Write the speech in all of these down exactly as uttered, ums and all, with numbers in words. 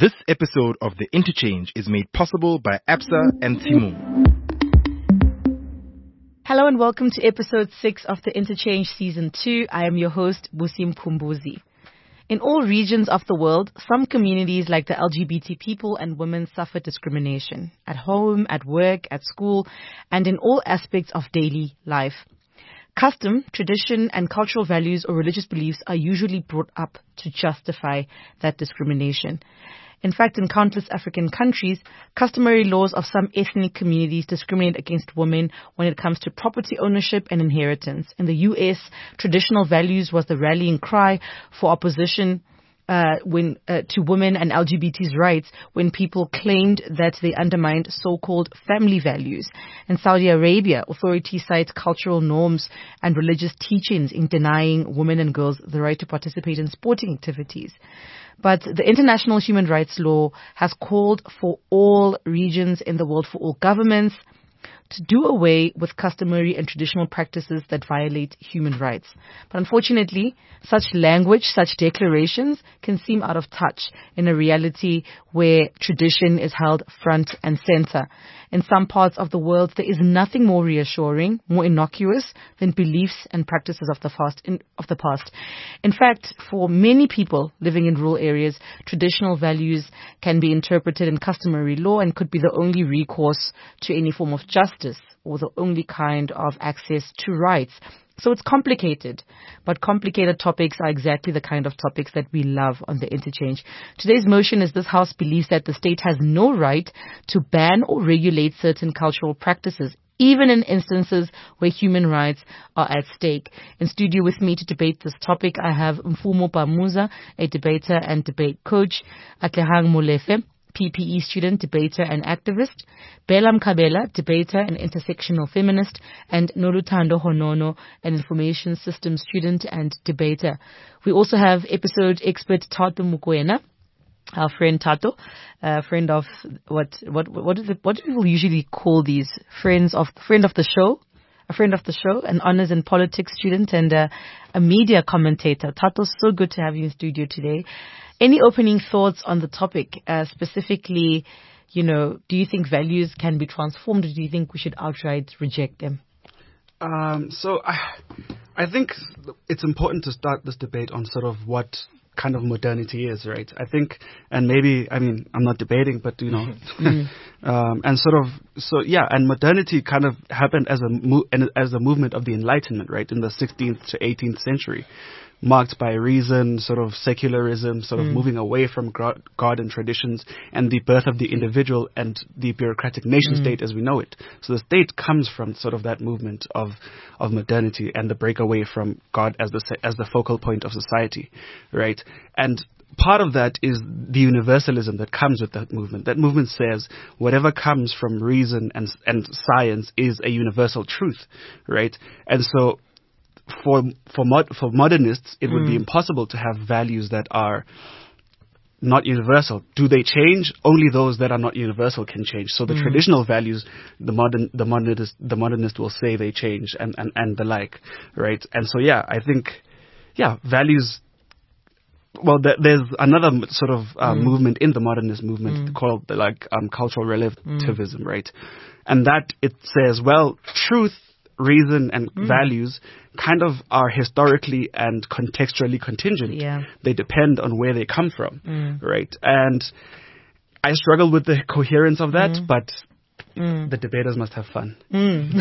This episode of The Interchange is made possible by Absa and Timo. Hello and welcome to episode six of The Interchange season two. I am your host, Busim Kumbuzi. In all regions of the world, some communities like the L G B T people and women suffer discrimination at home, at work, at school, and in all aspects of daily life. Custom, tradition, and cultural values or religious beliefs are usually brought up to justify that discrimination. In fact, in countless African countries, customary laws of some ethnic communities discriminate against women when it comes to property ownership and inheritance. In the U S, traditional values was the rallying cry for opposition uh, when uh, to women and L G B T's rights when people claimed that they undermined so-called family values. In Saudi Arabia, authorities cite cultural norms and religious teachings in denying women and girls the right to participate in sporting activities. But the international human rights law has called for all regions in the world, for all governments, to do away with customary and traditional practices that violate human rights. But unfortunately, such language, such declarations can seem out of touch in a reality where tradition is held front and center. In some parts of the world, there is nothing more reassuring, more innocuous than beliefs and practices of the past. In, of the past. In fact, for many people living in rural areas, traditional values can be interpreted in customary law and could be the only recourse to any form of justice or the only kind of access to rights. So it's complicated, but complicated topics are exactly the kind of topics that we love on The Interchange. Today's motion is this House believes that the state has no right to ban or regulate certain cultural practices, even in instances where human rights are at stake. In studio with me to debate this topic, I have Mfumo Pamuza, a debater and debate coach, Atlehang Molefe, P P E student, debater and activist, Bella Mkabela, debater and intersectional feminist, and Noluthando Honono, an information systems student and debater. We also have episode expert Tato Mukwena, our friend Tato, a friend of what what what is it, what do people usually call these friends of friend of the show? A friend of the show, an honors and politics student, and uh, a media commentator. Tato, so good to have you in studio today. Any opening thoughts on the topic? Uh, specifically, you know, do you think values can be transformed, or do you think we should outright reject them? Um, so I, I think it's important to start this debate on sort of what kind of modernity is, right? I think, and maybe, I mean, I'm not debating, but, you know, mm. um, and sort of, so yeah, and modernity kind of happened as a, mo- as a movement of the Enlightenment, right, in the sixteenth to eighteenth century, marked by reason, sort of secularism, sort of mm. moving away from God, God and traditions, and the birth of the individual and the bureaucratic nation mm. state as we know it. So the state comes from sort of that movement of of modernity and the breakaway from God as the as the focal point of society, right? And part of that is the universalism that comes with that movement. That movement says whatever comes from reason and and science is a universal truth, right? And so For for mod, for modernists, it would mm. be impossible to have values that are not universal. Do they change? Only those that are not universal can change. So the mm. traditional values, the modern the modernist the modernist will say they change, and, and, and the like, right? And so yeah, I think yeah, values. Well, th- there's another sort of uh, mm. movement in the modernist movement mm. called the, like um, cultural relativism, mm. right? And that it says, well, truth, reason and mm. values kind of are historically and contextually contingent. Yeah. They depend on where they come from, mm. right? And I struggle with the coherence of that, mm. but mm. the debaters must have fun. Mm.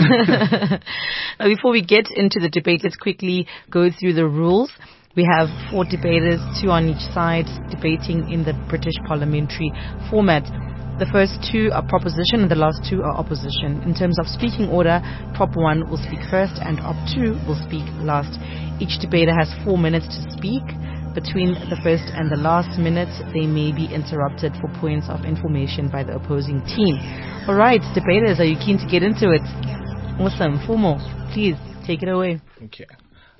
Now, before we get into the debate, let's quickly go through the rules. We have four debaters, two on each side, debating in the British parliamentary format. The first two are proposition and the last two are opposition. In terms of speaking order, prop one will speak first and op two will speak last. Each debater has four minutes to speak. Between the first and the last minute, they may be interrupted for points of information by the opposing team. All right, debaters, are you keen to get into it? Awesome. Fumo, please take it away. Okay.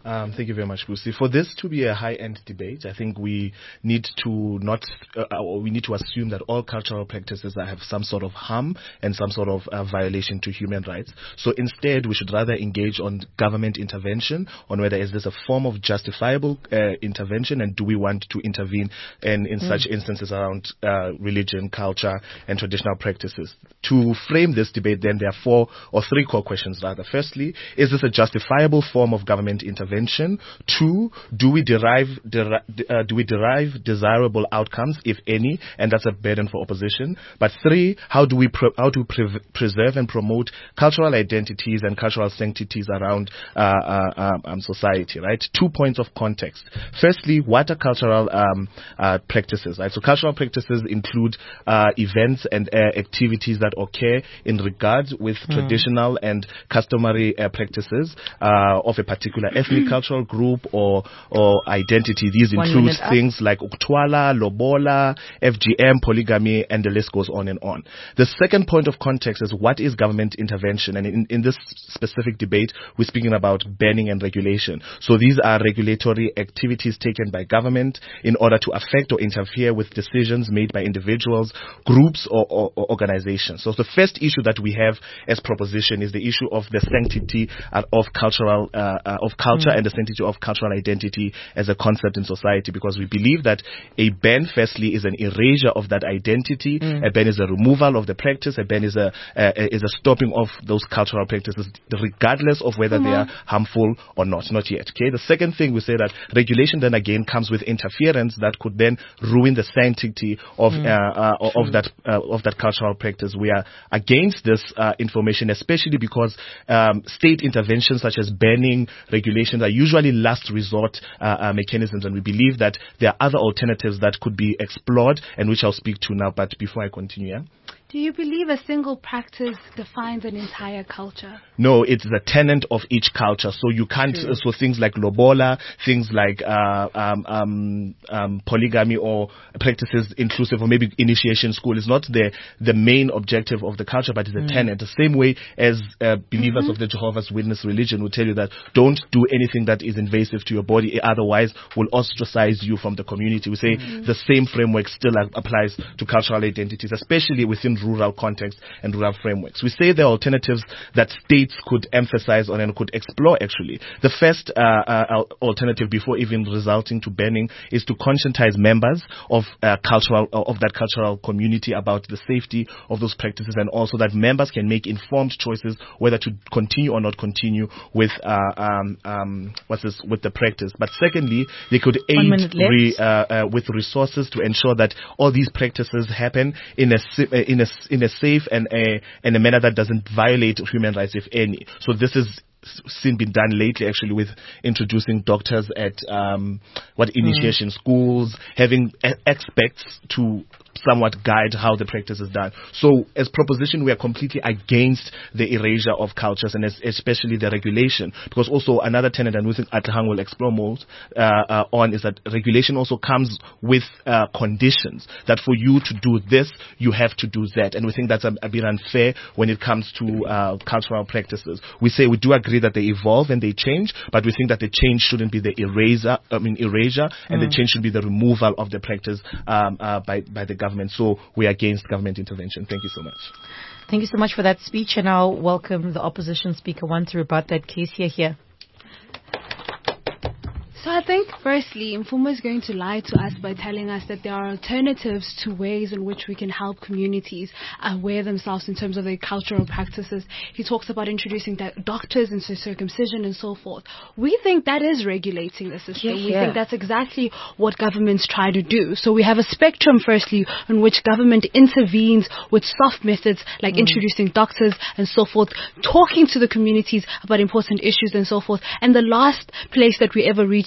Um, thank you very much, Lucy. For this to be a high-end debate, I think we need to not, uh, or we need to assume that all cultural practices have some sort of harm and some sort of uh, violation to human rights. So instead, we should rather engage on government intervention, on whether is this a form of justifiable uh, intervention, and do we want to intervene in, in mm. such instances around uh, religion, culture, and traditional practices. To frame this debate, then, there are four or three core questions, rather. Firstly, is this a justifiable form of government intervention? Two, do we derive deri- uh, do we derive desirable outcomes, if any, and that's a burden for opposition? But three, how do we pre- how to pre- preserve and promote cultural identities and cultural sanctities around uh, uh, um, society? Right. Two points of context. Firstly, what are cultural um, uh, practices? Right. So cultural practices include uh, events and uh, activities that occur in regards with mm. traditional and customary uh, practices uh, of a particular ethnic cultural group or or identity. These One include things like Uktwala, Lobola, F G M, polygamy, and the list goes on and on. The second point of context is what is government intervention, and in, in this specific debate, we're speaking about banning and regulation. So these are regulatory activities taken by government in order to affect or interfere with decisions made by individuals, groups, or, or, or organizations. So the first issue that we have as proposition is the issue of the sanctity uh, of cultural uh, uh, of culture mm. and the sanctity of cultural identity as a concept in society, because we believe that a ban, firstly, is an erasure of that identity. Mm. A ban is a removal of the practice. A ban is a uh, is a stopping of those cultural practices, regardless of whether mm-hmm. they are harmful or not. Not yet. Okay. The second thing, we say that regulation then again comes with interference that could then ruin the sanctity of mm. uh, uh, of that uh, of that cultural practice. We are against this uh, information, especially because um, state interventions such as banning, regulations are usually last resort uh, uh, mechanisms, and we believe that there are other alternatives that could be explored, and which I'll speak to now. But before I continue, yeah? Do you believe a single practice defines an entire culture? No, it's the tenet of each culture. So you can't, uh, so things like lobola, things like uh, um, um, um, polygamy or practices inclusive, or maybe initiation school, is not the, the main objective of the culture, but it's a mm. tenet. The same way as uh, believers mm-hmm. of the Jehovah's Witness religion will tell you that don't do anything that is invasive to your body, otherwise will ostracize you from the community. We say mm-hmm. the same framework still applies to cultural identities, especially within rural context and rural frameworks. We say there are alternatives that states could emphasize on and could explore, actually. The first uh, uh, alternative, before even resulting to banning, is to conscientize members of uh, cultural of that cultural community about the safety of those practices, and also that members can make informed choices whether to continue or not continue with uh, um, um, what's this with the practice. But secondly, they could aid re, uh, uh, with resources to ensure that all these practices happen in a in a in a safe and a in a manner that doesn't violate human rights, if any. So this is seen been done lately, actually, with introducing doctors at um, what initiation mm. schools, having a- experts to somewhat guide how the practice is done. So as proposition, we are completely against the erasure of cultures, and as, especially the regulation, because also another tenet, and we think Atlahang will explore more uh, uh, on, is that regulation also comes with uh, conditions, that for you to do this, you have to do that. And we think that's a, a bit unfair when it comes to uh, cultural practices. We say we do agree that they evolve and they change, but we think that the change shouldn't be the eraser, I mean erasure, and mm. the change should be the removal of the practice um, uh, by, by the government. So we are against government intervention. Thank you so much. Thank you so much for that speech, and I'll welcome the opposition speaker one to rebut that case here. here. So I think, firstly, Mfumo is going to lie to us by telling us that there are alternatives to ways in which we can help communities aware themselves in terms of their cultural practices. He talks about introducing do- doctors into circumcision and so forth. We think that is regulating the system. Yeah, we yeah. think that's exactly what governments try to do. So we have a spectrum, firstly, in which government intervenes with soft methods like mm. introducing doctors and so forth, talking to the communities about important issues and so forth. And the last place that we ever reach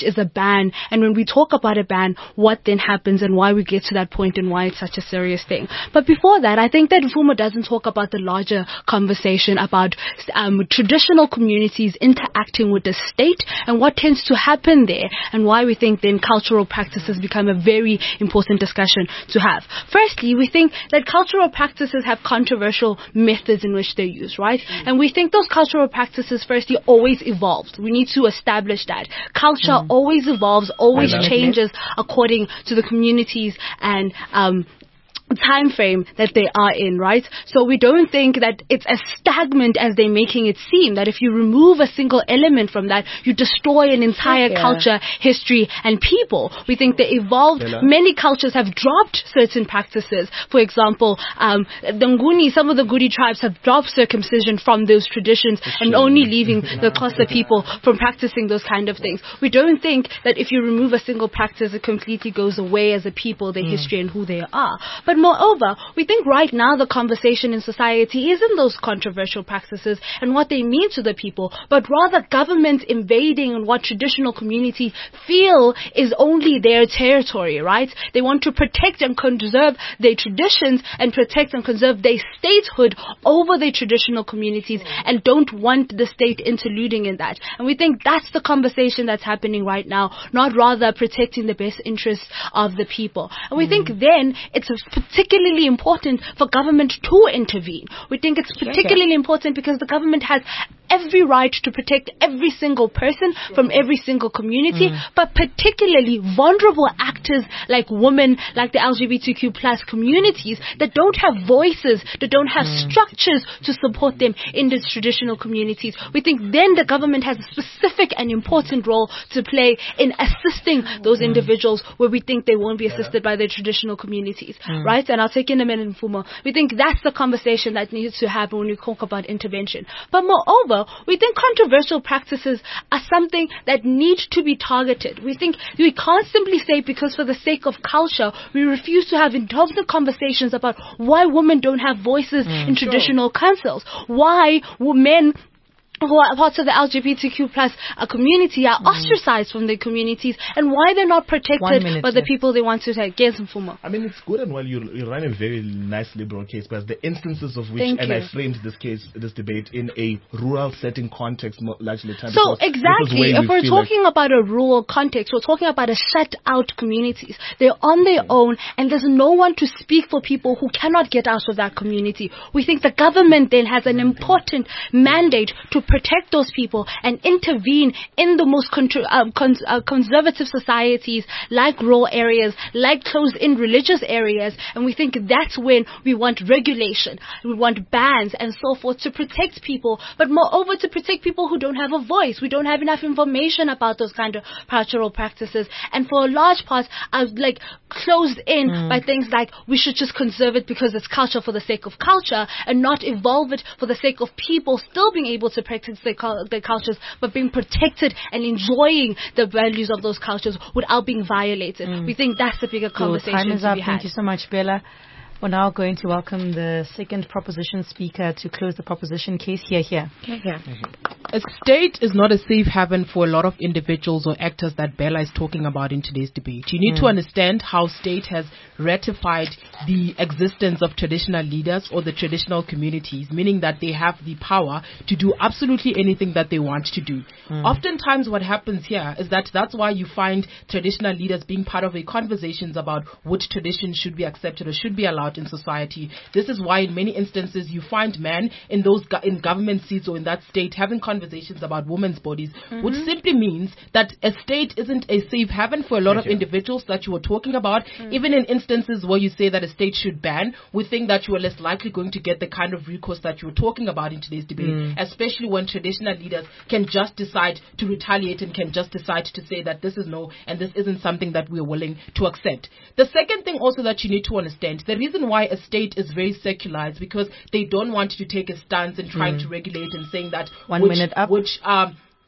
is a ban, and when we talk about a ban, what then happens and why we get to that point and why it's such a serious thing. But before that, I think that Mfumo doesn't talk about the larger conversation about um, traditional communities interacting with the state and what tends to happen there, and why we think then cultural practices become a very important discussion to have. Firstly, we think that cultural practices have controversial methods in which they're used, right? Mm. And we think those cultural practices, firstly, always evolved. We need to establish that. Culture mm. always evolves, always changes according to the communities and um, time frame that they are in, right? So we don't think that it's as stagnant as they're making it seem, that if you remove a single element from that, you destroy an entire yeah. culture, history, and people. We think they evolved. Bella. Many cultures have dropped certain practices. For example, um, the Nguni, some of the Gudi tribes have dropped circumcision from those traditions and only leaving the Xhosa people from practicing those kind of things. We don't think that if you remove a single practice, it completely goes away as a people, their mm. history, and who they are. But moreover, we think right now the conversation in society isn't those controversial practices and what they mean to the people, but rather government invading what traditional communities feel is only their territory, right? They want to protect and conserve their traditions and protect and conserve their statehood over their traditional communities and don't want the state interluding in that. And we think that's the conversation that's happening right now, not rather protecting the best interests of the people. And we mm. think then it's particularly important for government to intervene. We think it's particularly okay. important because the government has every right to protect every single person from every single community, mm. but particularly vulnerable actors like women, like the L G B T Q plus communities that don't have voices, that don't have mm. structures to support them in these traditional communities. We think then the government has a specific and important role to play in assisting those mm. individuals where we think they won't be assisted by their traditional communities, mm. right? And I'll take in a minute, Mfumo. We think that's the conversation that needs to happen when we talk about intervention. But moreover, we think controversial practices are something that need to be targeted. We think we can't simply say because for the sake of culture, we refuse to have intelligent conversations about why women don't have voices mm, in traditional sure. councils, why men who are parts of the L G B T Q plus uh, community are mm. ostracized from their communities, and why they're not protected minute, by the yeah. people they want to take. Yes, Mfumo. I mean, it's good and well you, you run a very nice liberal case, but the instances of which, Thank and you. I framed this case, this debate in a rural setting context, largely. So exactly, if we're talking like about a rural context, we're talking about a shut out communities. They're on their yeah. own, and there's no one to speak for people who cannot get out of that community. We think the government then has an important mandate to protect those people and intervene in the most contr- um, cons- uh, conservative societies like rural areas, like closed-in religious areas, and we think that's when we want regulation, we want bans and so forth to protect people, but moreover to protect people who don't have a voice. We don't have enough information about those kind of cultural practices, and for a large part are like closed in mm. by things like we should just conserve it because it's culture for the sake of culture and not evolve it for the sake of people still being able to practice Their, their cultures, but being protected and enjoying the values of those cultures without being violated. Mm. We think that's the bigger conversation cool. Time is to up. be had. Thank you so much, Bella. We're now going to welcome the second proposition speaker to close the proposition case. Here, here. here, here. A state is not a safe haven for a lot of individuals or actors that Bella is talking about in today's debate. You need mm. to understand how state has ratified the existence of traditional leaders or the traditional communities, meaning that they have the power to do absolutely anything that they want to do. Mm. Oftentimes what happens here is that that's why you find traditional leaders being part of a conversations about which traditions should be accepted or should be allowed in society. This is why in many instances you find men in those go- in government seats or in that state having conversations about women's bodies, mm-hmm. which simply means that a state isn't a safe haven for a lot Thank of you. individuals that you were talking about. Mm. Even in instances where you say that a state should ban, we think that you are less likely going to get the kind of recourse that you were talking about in today's debate, mm. especially when traditional leaders can just decide to retaliate and can just decide to say that this is no and this isn't something that we're willing to accept. The second thing also that you need to understand, the reason why a state is very secular is because they don't want to take a stance in trying mm. to regulate and saying that One which, minute up. which um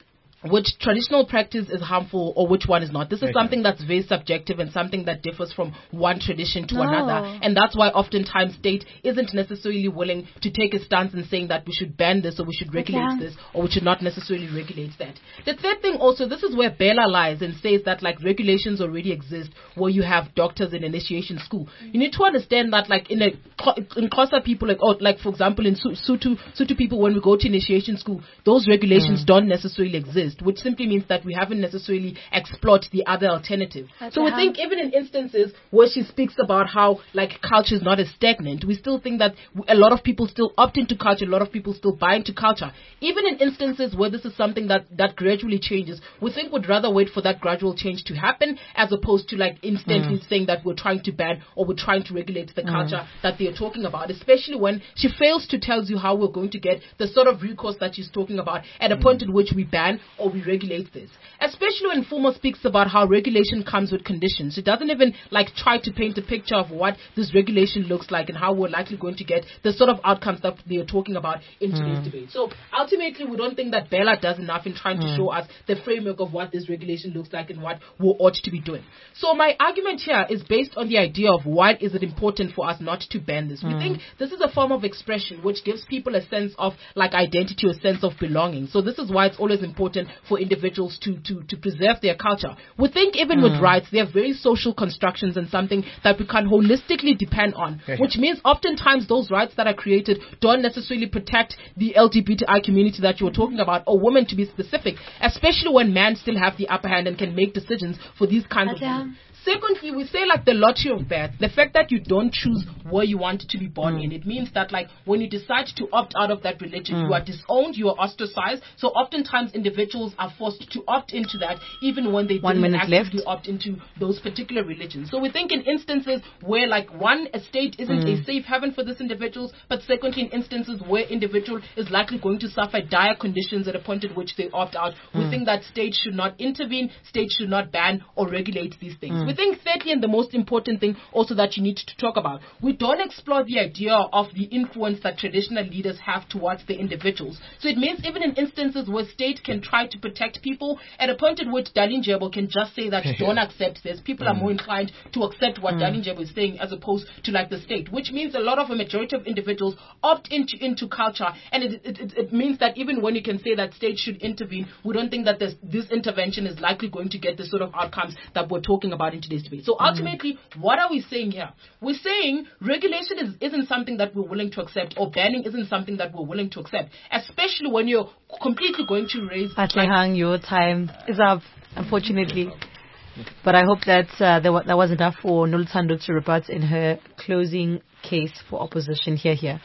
which traditional practice is harmful or which one is not. This is something that's very subjective and something that differs from one tradition to No. another. And that's why oftentimes state isn't necessarily willing to take a stance in saying that we should ban this or we should regulate Okay. this or we should not necessarily regulate that. The third thing also, this is where Bella lies and says that like regulations already exist where you have doctors in initiation school. You need to understand that like in a in Xhosa people, like, or like for example in Su- Sutu, Sutu people, when we go to initiation school, those regulations don't necessarily exist, which simply means that we haven't necessarily explored the other alternative. That's So we a think even in instances where she speaks about how like culture is not as stagnant, we still think that w- a lot of people still opt into culture, a lot of people still buy into culture. Even in instances where this is something that, that gradually changes, we think we'd rather wait for that gradual change to happen as opposed to like instantly saying that we're trying to ban or we're trying to regulate the culture that they're talking about, especially when she fails to tell you how we're going to get the sort of recourse that she's talking about at a point in which we ban or we regulate this. Especially when Fumo speaks about how regulation comes with conditions. She doesn't even like try to paint a picture of what this regulation looks like and how we're likely going to get the sort of outcomes that they're talking about in today's debate. So ultimately, we don't think that Bella does enough in trying to show us the framework of what this regulation looks like and what we ought to be doing. So my argument here is based on the idea of why is it important for us not to ban this. We think this is a form of expression which gives people a sense of like identity or sense of belonging. So this is why it's always important for individuals to to, to preserve their culture. We think even with rights, they're very social constructions and something that we can holistically depend on, which means oftentimes those rights that are created don't necessarily protect the L G B T I community that you're talking about, or women to be specific, especially when men still have the upper hand and can make decisions for these kinds of Okay. women. Secondly, we say like the lottery of birth, the fact that you don't choose where you want to be born in, it means that like when you decide to opt out of that religion, you are disowned, you are ostracized. So oftentimes individuals are forced to opt into that even when they One didn't minute actively left. opt into those particular religions. So we think in instances where like one, a state isn't a safe haven for these individuals, but secondly in instances where individual is likely going to suffer dire conditions at a point at which they opt out, we think that states should not intervene, states should not ban or regulate these things. We think thirdly, and the most important thing also that you need to talk about, we don't explore the idea of the influence that traditional leaders have towards the individuals. So it means even in instances where state can try to protect people, at a point at which Darlene Jebo can just say that don't accept this, people are more inclined to accept what Darlene Jebo is saying as opposed to like the state, which means a lot of a majority of individuals opt into into culture, and it, it, it, it means that even when you can say that state should intervene, we don't think that this, this intervention is likely going to get the sort of outcomes that we're talking about in today's debate. So ultimately, what are we saying here? We're saying regulation is, isn't something that we're willing to accept, or banning isn't something that we're willing to accept, especially when you're completely going to raise... Atlehang, your time is up, unfortunately. But I hope that uh, there wa- that was enough for Noluthando to rebut in her closing case for opposition. Here, here.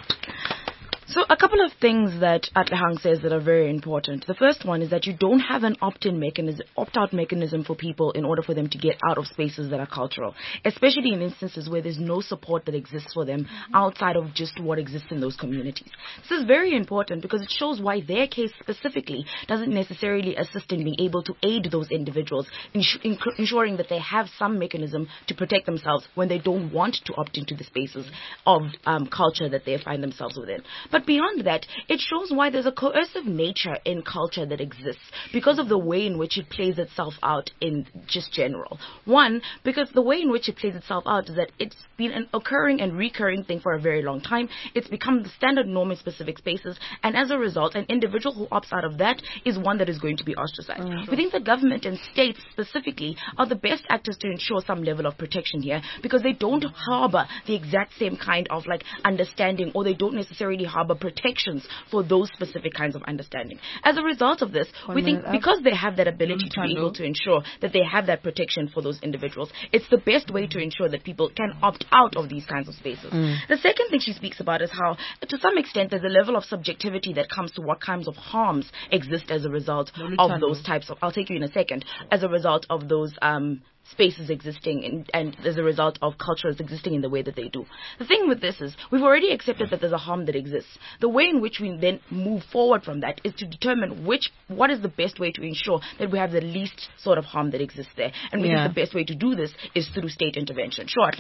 So a couple of things that Atlehang says that are very important. The first one is that you don't have an opt-in mechanism, opt-out mechanism for people in order for them to get out of spaces that are cultural, especially in instances where there's no support that exists for them outside of just what exists in those communities. This is very important because it shows why their case specifically doesn't necessarily assist in being able to aid those individuals, ins- in- ensuring that they have some mechanism to protect themselves when they don't want to opt into the spaces of um, culture that they find themselves within. But beyond that, it shows why there's a coercive nature in culture that exists because of the way in which it plays itself out in just general. One, because the way in which it plays itself out is that it's been an occurring and recurring thing for a very long time. It's become the standard norm in specific spaces, and as a result, an individual who opts out of that is one that is going to be ostracized. Mm-hmm. We think that government and states specifically are the best actors to ensure some level of protection here because they don't harbor the exact same kind of like understanding, or they don't necessarily harbor protections for those specific kinds of understanding. As a result of this, One we think minute up. because they have that ability to be able to ensure that they have that protection for those individuals, it's the best way to ensure that people can opt out of these kinds of spaces. Mm. The second thing she speaks about is how, to some extent, there's a level of subjectivity that comes to what kinds of harms exist as a result of those types of, I'll take you in a second, as a result of those um, spaces existing and, and as a result of cultures existing in the way that they do. The thing with this is we've already accepted that there's a harm that exists. The way in which we then move forward from that is to determine which what is the best way to ensure that we have the least sort of harm that exists there. And we Yeah. think the best way to do this is through state intervention. Sure, Atlehang.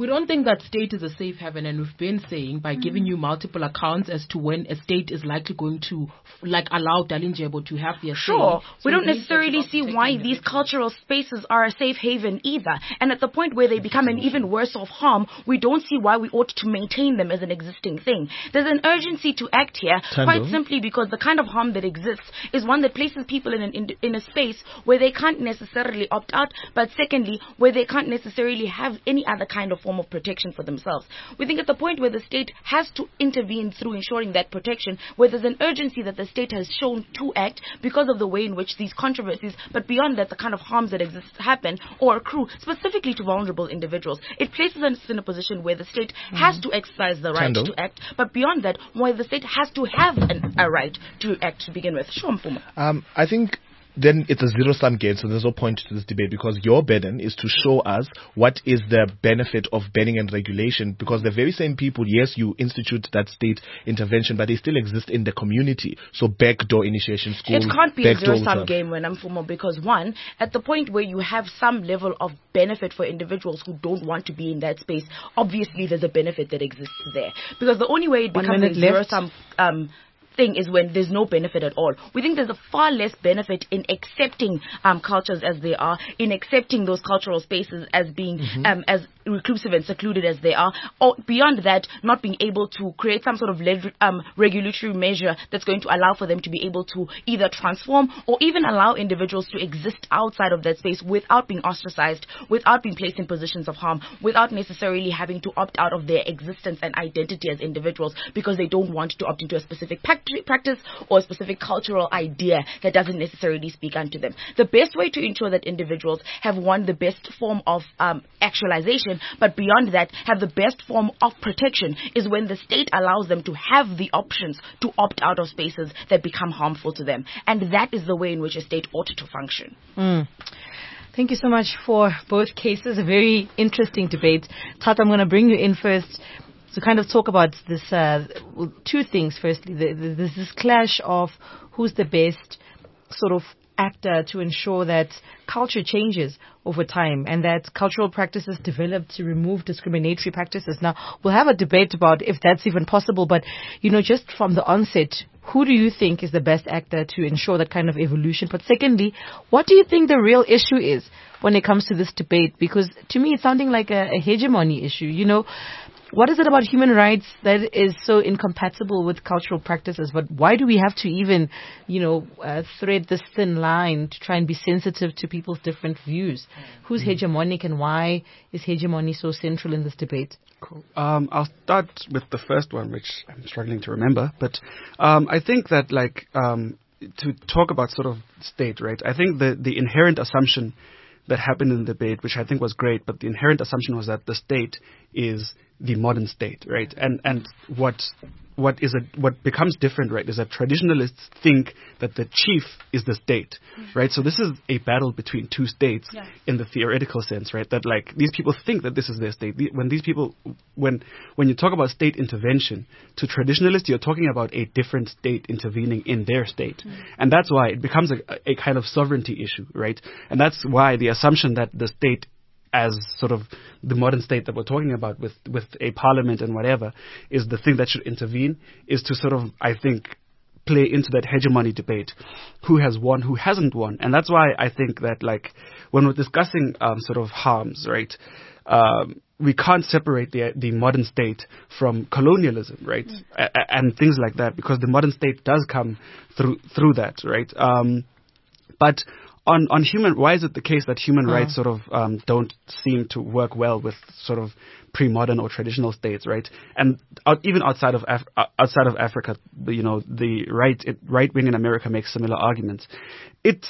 We don't think that state is a safe haven, and we've been saying by mm. giving you multiple accounts as to when a state is likely going to like allow Dalindyebo to have their Sure. say. So we don't necessarily see why these cultural spaces are a safe haven either. And at the point where they become an even worse off harm, we don't see why we ought to maintain them as an existing thing. There's an urgency to act here, Tando. quite simply because the kind of harm that exists is one that places people in, an, in, in a space where they can't necessarily opt out, but secondly, where they can't necessarily have any other kind of form of protection for themselves. We think at the point where the state has to intervene through ensuring that protection, where there's an urgency that the state has shown to act because of the way in which these controversies, but beyond that, the kind of harms that exist happen or accrue specifically to vulnerable individuals. It places us in a position where the state mm. has to exercise the right Tando. to act, but beyond that, where the state has to have an, a right to act to begin with. Sure, Mpuma. Um, I think then it's a zero-sum game, so there's no point to this debate because your burden is to show us what is the benefit of banning and regulation, because the very same people, yes, you institute that state intervention, but they still exist in the community. So backdoor initiation schools. It can't be a backdoor zero-sum stuff. game when I'm Mfumo, because one, at the point where you have some level of benefit for individuals who don't want to be in that space, obviously there's a benefit that exists there. Because the only way it One becomes a minute left. zero-sum um, thing is when there's no benefit at all. We think there's a far less benefit in accepting um, cultures as they are, in accepting those cultural spaces as being mm-hmm. um, as reclusive and secluded as they are, or beyond that, not being able to create some sort of leg- um, regulatory measure that's going to allow for them to be able to either transform or even allow individuals to exist outside of that space without being ostracized, without being placed in positions of harm, without necessarily having to opt out of their existence and identity as individuals because they don't want to opt into a specific pact- practice or a specific cultural idea that doesn't necessarily speak unto them. The best way to ensure that individuals have won the best form of um, actualization, but beyond that, have the best form of protection, is when the state allows them to have the options to opt out of spaces that become harmful to them. And that is the way in which a state ought to function. Mm. Thank you so much for both cases. A very interesting debate. Tata, I'm going to bring you in first to kind of talk about this, uh, well, two things. Firstly, the, the, there's this clash of who's the best sort of actor to ensure that culture changes over time and that cultural practices develop to remove discriminatory practices. Now, we'll have a debate about if that's even possible, but, you know, just from the onset, who do you think is the best actor to ensure that kind of evolution? But secondly, what do you think the real issue is when it comes to this debate? Because to me, it's sounding like a, a hegemony issue. You know, what is it about human rights that is so incompatible with cultural practices? But why do we have to even, you know, uh, thread this thin line to try and be sensitive to people's different views? Who's hegemonic and why is hegemony so central in this debate? Cool. Um, I'll start with the first one, which I'm struggling to remember. But um, I think that, like, um, to talk about sort of state, right, I think the, the inherent assumption that happened in the debate, which I think was great, but the inherent assumption was that the state is the modern state, right? And and what what is a what becomes different, right, is that traditionalists think that the chief is the state, mm-hmm. right? So this is a battle between two states yeah. in the theoretical sense, right? That like these people think that this is their state. When these people, when when you talk about state intervention, to traditionalists, you're talking about a different state intervening in their state, mm-hmm. and that's why it becomes a, a kind of sovereignty issue, right? And that's why the assumption that the state, as sort of the modern state that we're talking about with, with a parliament and whatever, is the thing that should intervene, is to sort of, I think, play into that hegemony debate. Who has won, who hasn't won? And that's why I think that, like, when we're discussing um, sort of harms, right, um, we can't separate the the modern state from colonialism, right, mm. a, a, and things like that, because the modern state does come through through that, right? Um, but On, on human, why is it the case that human uh. rights sort of um, don't seem to work well with sort of pre-modern or traditional states, right? And out, even outside of Af- outside of Africa, you know, the right it, right wing in America makes similar arguments. It's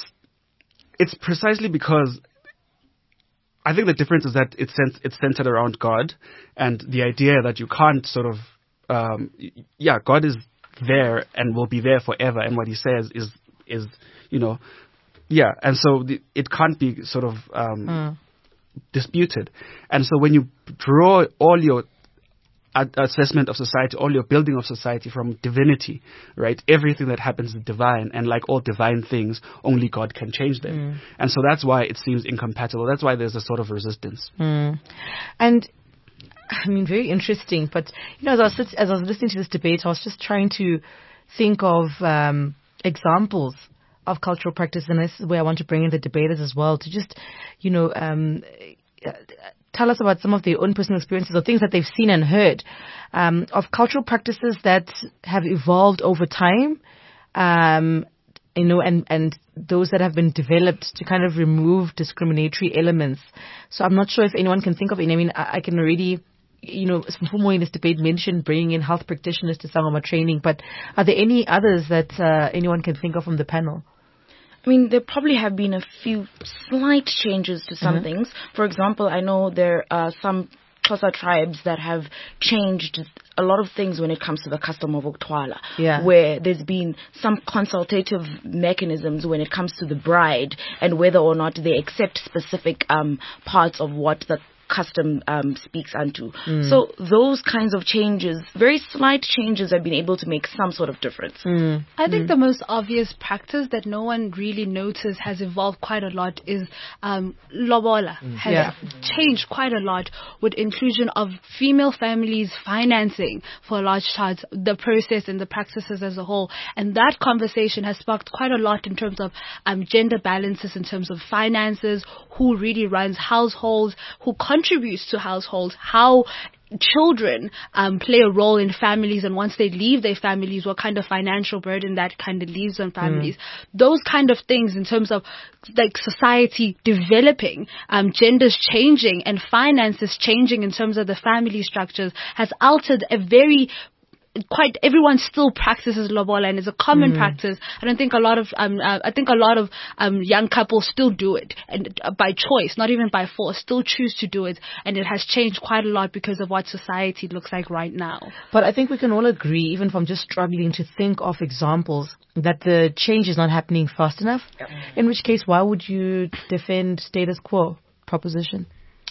it's precisely because I think the difference is that it's cent- it's centered around God and the idea that you can't sort of um, yeah, God is there and will be there forever, and what He says is is you know. Yeah, and so the, it can't be sort of um, mm. disputed. And so when you draw all your ad- assessment of society, all your building of society from divinity, right, everything that happens is divine, and like all divine things, only God can change them. Mm. And so that's why it seems incompatible. That's why there's a sort of resistance. Mm. And I mean, very interesting. But, you know, as I was, sit- as I was listening to this debate, I was just trying to think of um, examples of cultural practice, and this is where I want to bring in the debaters as well to just, you know, um, tell us about some of their own personal experiences or things that they've seen and heard um, of cultural practices that have evolved over time, um, you know, and, and those that have been developed to kind of remove discriminatory elements. So I'm not sure if anyone can think of any. I mean, I, I can already, you know, Mfumo in this debate mentioned bringing in health practitioners to Sangoma training, but are there any others that uh, anyone can think of from the panel? I mean, there probably have been a few slight changes to some mm-hmm. things. For example, I know there are some Xhosa tribes that have changed a lot of things when it comes to the custom of Uktwala, yeah. where there's been some consultative mechanisms when it comes to the bride and whether or not they accept specific um, parts of what the custom um, speaks unto. Mm. So those kinds of changes, very slight changes, have been able to make some sort of difference. Mm. I think mm. the most obvious practice that no one really noticed has evolved quite a lot is um, lobola mm. has yeah. changed quite a lot with inclusion of female families financing for large charts, the process and the practices as a whole. And that conversation has sparked quite a lot in terms of um, gender balances, in terms of finances, who really runs households, who contributes to households, how children um, play a role in families, and once they leave their families, what kind of financial burden that kind of leaves on families. Mm. Those kind of things in terms of like society developing, um, genders changing, and finances changing in terms of the family structures has altered a very quite everyone still practices lobola, and it's a common mm. practice. I don't think a lot of um uh, I think a lot of um young couples still do it, and uh, by choice, not even by force, still choose to do it, and it has changed quite a lot because of what society looks like right now. But I think we can all agree, even from just struggling to think of examples, that the change is not happening fast enough. Yep. In which case, why would you defend status quo proposition?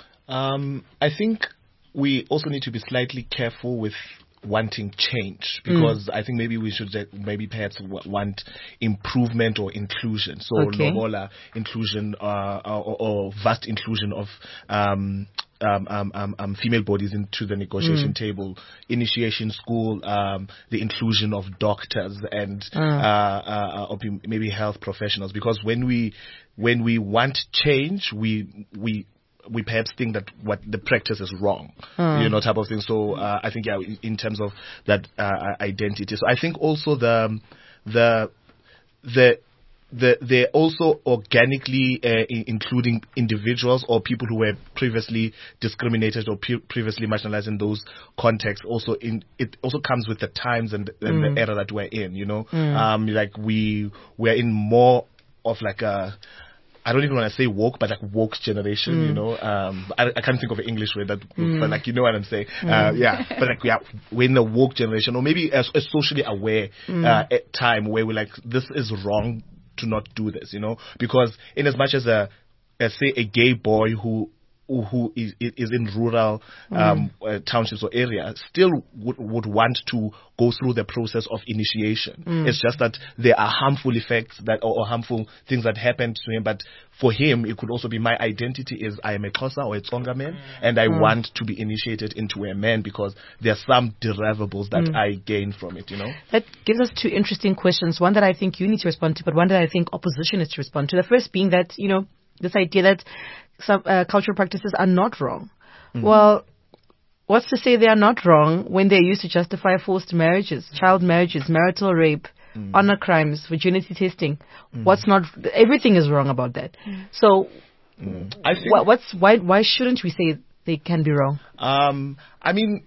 Um, I think we also need to be slightly careful with wanting change, because mm. I think maybe we should maybe perhaps want improvement or inclusion. So okay. lobola inclusion uh, or, or vast inclusion of um, um, um, um, um, female bodies into the negotiation mm. table, initiation school, um, the inclusion of doctors and mm. uh, uh, uh, maybe health professionals. Because when we when we want change, we we we perhaps think that what the practice is wrong, mm. you know, type of thing. So uh, I think, yeah, in, in terms of that uh, identity. So I think also the the the the they're also organically uh, in, including individuals or people who were previously discriminated or pre- previously marginalized in those contexts. Also, in it also comes with the times and, and mm. the era that we're in. You know, mm. um, like we we're in more of like a, I don't even want to say woke, but like woke generation, mm. you know. Um, I, I can't think of an English word that, mm. but like, you know what I'm saying. Mm. Uh, yeah, but like, yeah, we're in the woke generation, or maybe a, a socially aware mm. uh, at time where we're like, this is wrong to not do this, you know. Because in as much as a, a say a gay boy who who is, is in rural um, mm. uh, townships or areas still would, would want to go through the process of initiation. Mm. It's just that there are harmful effects that or, or harmful things that happen to him. But for him, it could also be my identity is I am a Xhosa or a Tsonga man, mm. and I mm. want to be initiated into a man because there are some derivables that mm. I gain from it, you know. That gives us two interesting questions. One that I think you need to respond to, but one that I think opposition is to respond to. The first being that, you know, this idea that some uh, cultural practices are not wrong. Mm-hmm. Well, what's to say they are not wrong when they're used to justify forced marriages, child marriages, marital rape, mm. honor crimes, virginity testing? Mm. What's not? Everything is wrong about that. Mm. So, mm. I think wh- what's why? Why shouldn't we say they can be wrong? Um, I mean.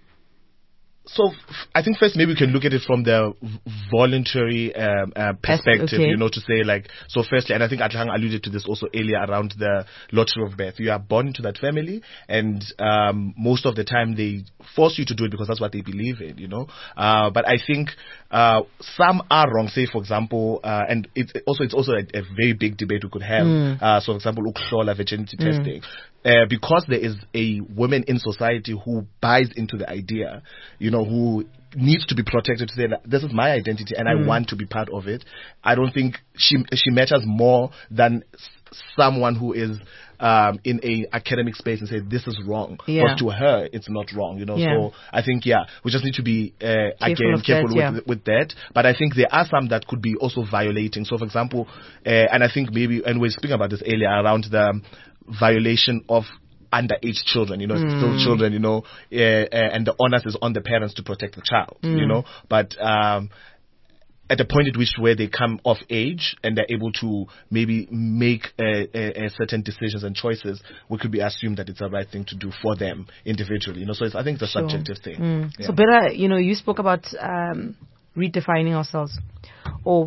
So f- I think first maybe we can look at it from the v- voluntary um, uh, perspective, okay. you know, to say like, so firstly, and I think Atlhang alluded to this also earlier around the lottery of birth. You are born into that family, and um, most of the time they force you to do it because that's what they believe in, you know. Uh, but I think uh, some are wrong. Say, for example, uh, and it's also it's also a, a very big debate we could have. Mm. Uh, so, for example, ukuhlola virginity mm. testing. Uh, because there is a woman in society who buys into the idea, you know, who needs to be protected to say that this is my identity and mm. I want to be part of it. I don't think she she matters more than s- someone who is um, in a academic space and say this is wrong, Yeah. but to her it's not wrong, you know. Yeah. So I think yeah, we just need to be uh, again of careful that, yeah. with with that. But I think there are some that could be also violating. So for example, uh, and I think maybe, and we were speaking about this earlier around the um, violation of underage children, you know, Mm. still children, you know, uh, uh, and the onus is on the parents to protect the child, Mm. you know. But um, at the point at which where they come of age and they're able to maybe make uh, uh, uh, certain decisions and choices, we could be assumed that it's the right thing to do for them individually, you know. So it's, I think it's a Sure. subjective thing. Mm. Yeah. So, Bella, you know, you spoke about um, redefining ourselves or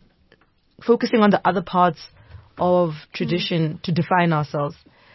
focusing on the other parts of tradition mm. to define ourselves.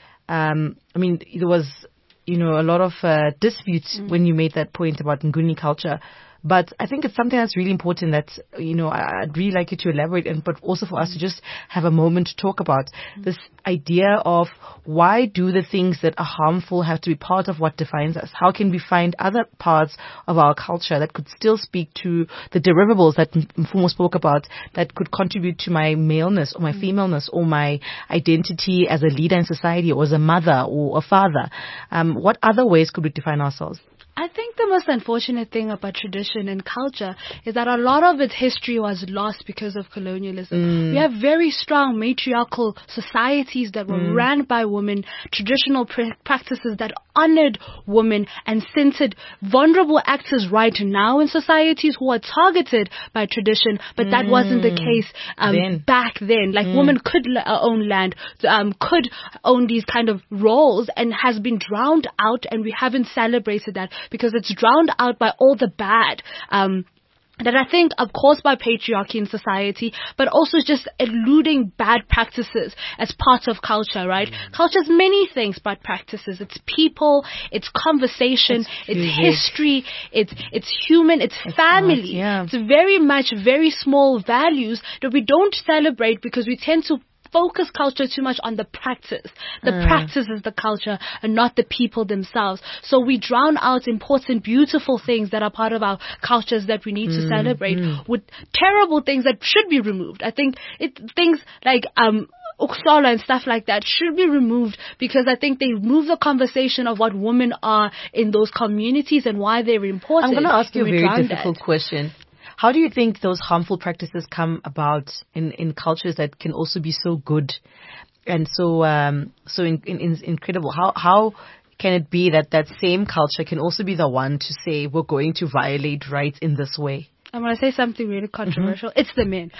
Um, I mean, there was, you know, a lot of uh, disputes mm. when you made that point about Nguni culture. But I think it's something that's really important that, you know, I- I'd really like you to elaborate and, but also for us to just have a moment to talk about this idea of why do the things that are harmful have to be part of what defines us? How can we find other parts of our culture that could still speak to the deliverables that Mfumo spoke about that could contribute to my maleness or my femaleness or my identity as a leader in society or as a mother or a father? Um, what other ways could we define ourselves? I think the most unfortunate thing about tradition and culture is that a lot of its history was lost because of colonialism. Mm. We have very strong matriarchal societies that were Mm. ran by women, traditional pr- practices that honored women and centered vulnerable actors right now in societies who are targeted by tradition, but that wasn't the case um, Then. back then. Like Mm. women could l- uh, own land, um, could own these kind of roles, and has been drowned out, and we haven't celebrated that because it's drowned out by all the bad. Um, that I think are caused by patriarchy in society, but also just eluding bad practices as part of culture, right? Mm. Culture's many things but practices. It's people, it's conversation, It's it's, music. history, it's it's human, it's, It's family. art, yeah. It's very much very small values that we don't celebrate because we tend to focus culture too much on the practice. The Mm. practice is the culture and not the people themselves. So we drown out important, beautiful things that are part of our cultures that we need to celebrate with terrible things that should be removed. I think it things like um Uksala and stuff like that should be removed because I think they remove the conversation of what women are in those communities and why they're important. I'm going to ask you a And we very drown difficult that. question. How do you think those harmful practices come about in, in cultures that can also be so good and so um, so in, in, in incredible? How how can it be that that same culture can also be the one to say we're going to violate rights in this way? I'm going to say something really controversial. Mm-hmm. It's the men.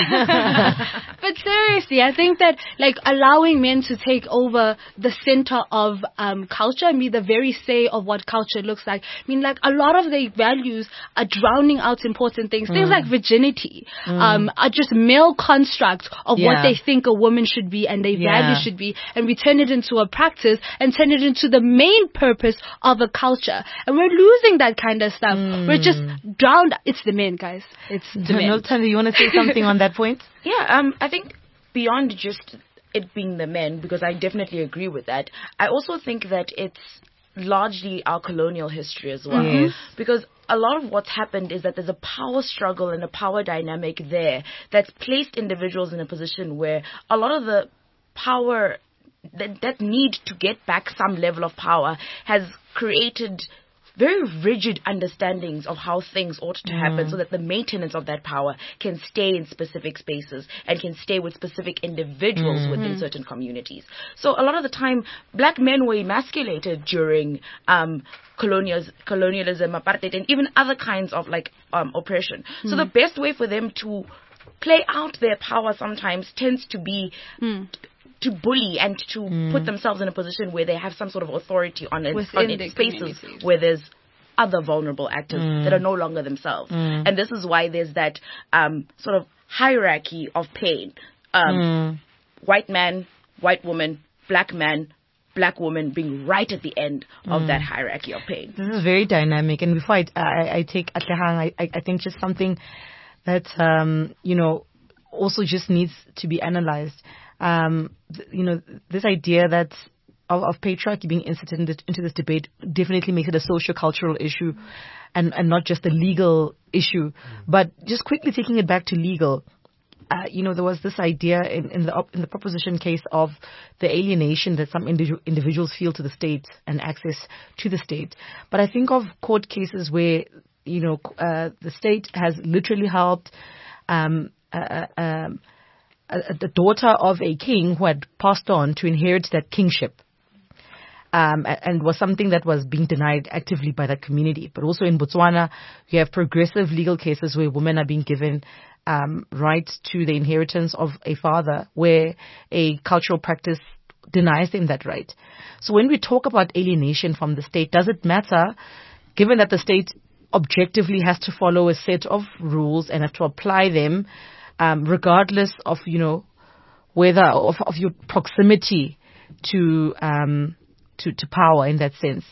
But seriously, I think that like allowing men to take over the center of um, culture and be the very say of what culture looks like. I mean, like a lot of the values are drowning out important things. Mm. Things like virginity mm. um, are just male constructs of yeah. what they think a woman should be and their yeah. value should be. And we turn it into a practice and turn it into the main purpose of a culture. And we're losing that kind of stuff. Mm. We're just drowned. It's the men, guys. It's the men. Milton, do you want to say something on that point? Yeah, um, I think beyond just it being the men, because I definitely agree with that, I also think that it's largely our colonial history as well. Yes. Because a lot of what's happened is that there's a power struggle and a power dynamic there that's placed individuals in a position where a lot of the power, that, that need to get back some level of power has created very rigid understandings of how things ought to happen mm. so that the maintenance of that power can stay in specific spaces and can stay with specific individuals mm. within certain communities. So a lot of the time, black men were emasculated during um, colonials, colonialism, apartheid, and even other kinds of like um, oppression. Mm. So the best way for them to play out their power sometimes tends to be mm. to bully and to mm. put themselves in a position where they have some sort of authority on it, on it spaces where there's other vulnerable actors mm. that are no longer themselves. Mm. And this is why there's that um, sort of hierarchy of pain. Um, mm. White man, white woman, black man, black woman being right at the end of mm. that hierarchy of pain. This is very dynamic. And before I, I, I take Atlehang, I, I think just something that, um, you know, also just needs to be analyzed. Um, th- you know, this idea that of, of patriarchy being inserted into, into this debate definitely makes it a socio-cultural issue and, and not just a legal issue. Mm. But just quickly taking it back to legal, uh, you know, there was this idea in, in the op- in the proposition case of the alienation that some individu- individuals feel to the state and access to the state. But I think of court cases where, you know, uh, the state has literally helped um, uh, um, a, the daughter of a king who had passed on to inherit that kingship. Um, and was something that was being denied actively by that community. But also in Botswana, you have progressive legal cases where women are being given um, rights to the inheritance of a father, where a cultural practice denies them that right. So when we talk about alienation from the state, does it matter, given that the state objectively has to follow a set of rules and have to apply them, um, regardless of, you know, whether of, of your proximity to um, To, to power in that sense?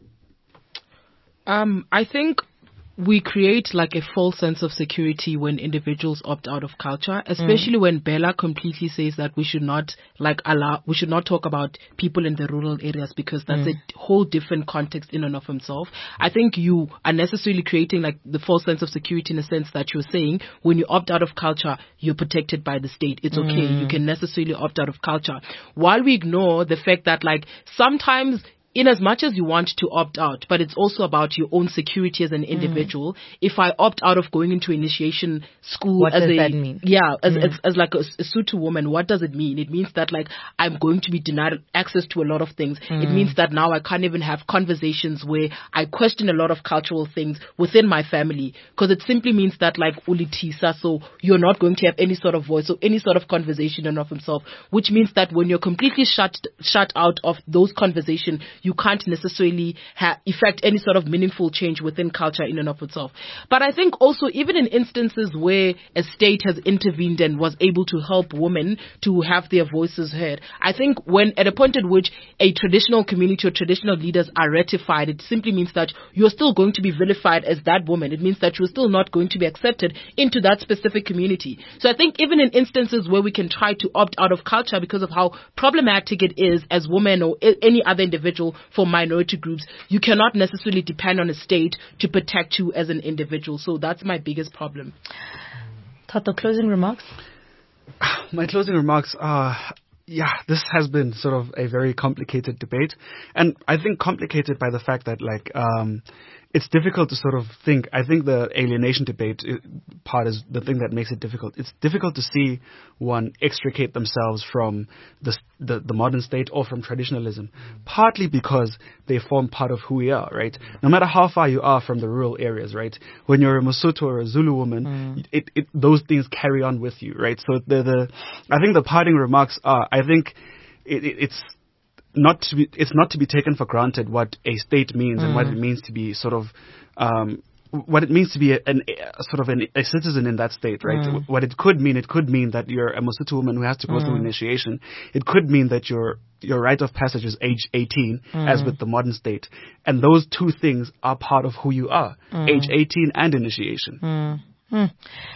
Um, I think we create like a false sense of security when individuals opt out of culture, especially mm. when Bella completely says that we should not like allow, we should not talk about people in the rural areas because that's mm. a whole different context in and of himself. I think you are necessarily creating like the false sense of security in a sense that you're saying when you opt out of culture, you're protected by the state. It's okay. Mm. You can necessarily opt out of culture. While we ignore the fact that like sometimes in as much as you want to opt out, but it's also about your own security as an individual. Mm. If I opt out of going into initiation school what as does a, that mean? Yeah, as, Mm. as, as like a, a Sotho woman, what does it mean? It means that like I'm going to be denied access to a lot of things. Mm. It means that now I can't even have conversations where I question a lot of cultural things within my family, because it simply means that like ulitisa, so you're not going to have any sort of voice or any sort of conversation in and of himself, which means that when you're completely shut shut out of those conversations, you can't necessarily ha- effect any sort of meaningful change within culture in and of itself. But I think also even in instances where a state has intervened and was able to help women to have their voices heard, I think when at a point at which a traditional community or traditional leaders are ratified, it simply means that you're still going to be vilified as that woman. It means that you're still not going to be accepted into that specific community. So I think even in instances where we can try to opt out of culture because of how problematic it is as women or I- any other individual for minority groups, you cannot necessarily depend on a state to protect you as an individual. So that's my biggest problem. Tato, closing remarks? My closing remarks are, yeah, this has been sort of a very complicated debate. And I think complicated by the fact that, like, um, it's difficult to sort of think. I think the alienation debate part is the thing that makes it difficult. It's difficult to see one extricate themselves from the the, the modern state or from traditionalism, partly because they form part of who we are, right? No matter how far you are from the rural areas, right? When you're a Mosotho or a Zulu woman, mm. it, it those things carry on with you, right? So the the I think the parting remarks are, I think it, it, it's. Not to be, it's not to be taken for granted what a state means mm. and what it means to be sort of, um, what it means to be a, an, a sort of an, a citizen in that state, right? Mm. What it could mean, it could mean that you're a Mosotho woman who has to go mm. through initiation. It could mean that your your rite of passage is age eighteen, mm. as with the modern state, and those two things are part of who you are: mm. age eighteen and initiation. Mm. Mm.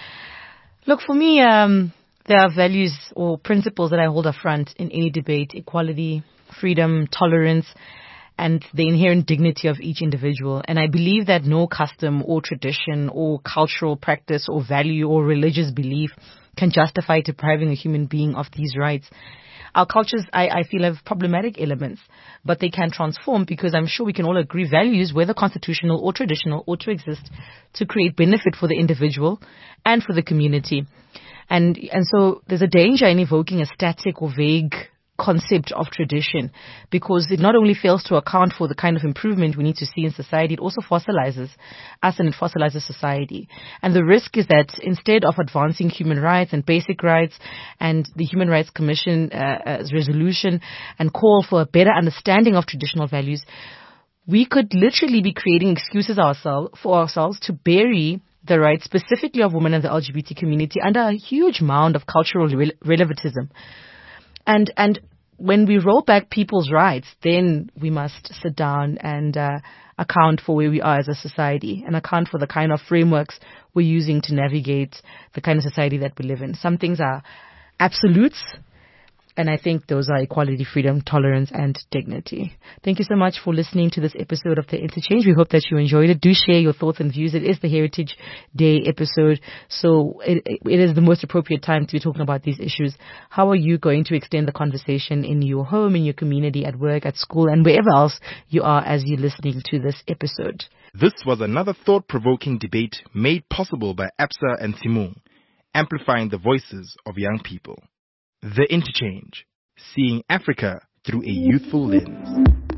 Look, for me, um, there are values or principles that I hold up front in any debate: equality, freedom, tolerance, and the inherent dignity of each individual. And I believe that no custom or tradition or cultural practice or value or religious belief can justify depriving a human being of these rights. Our cultures, I, I feel, have problematic elements, but they can transform, because I'm sure we can all agree values, whether constitutional or traditional, ought to exist to create benefit for the individual and for the community. And and so there's a danger in evoking a static or vague concept of tradition, because it not only fails to account for the kind of improvement we need to see in society, it also fossilizes us and it fossilizes society. And the risk is that instead of advancing human rights and basic rights and the Human Rights Commission uh, resolution and call for a better understanding of traditional values, we could literally be creating excuses ourselves for ourselves to bury the rights specifically of women and the L G B T community under a huge mound of cultural rele- relativism. And and when we roll back people's rights, then we must sit down and uh, account for where we are as a society and account for the kind of frameworks we're using to navigate the kind of society that we live in. Some things are absolutes, And I think those are equality, freedom, tolerance, and dignity. Thank you so much for listening to this episode of The Interchange. We hope that you enjoyed it. Do share your thoughts and views. It is the Heritage Day episode, so it, it is the most appropriate time to be talking about these issues. How are you going to extend the conversation in your home, in your community, at work, at school, and wherever else you are as you're listening to this episode? This was another thought-provoking debate made possible by Absa and Timung, amplifying the voices of young people. The Interchange, seeing Africa through a youthful lens.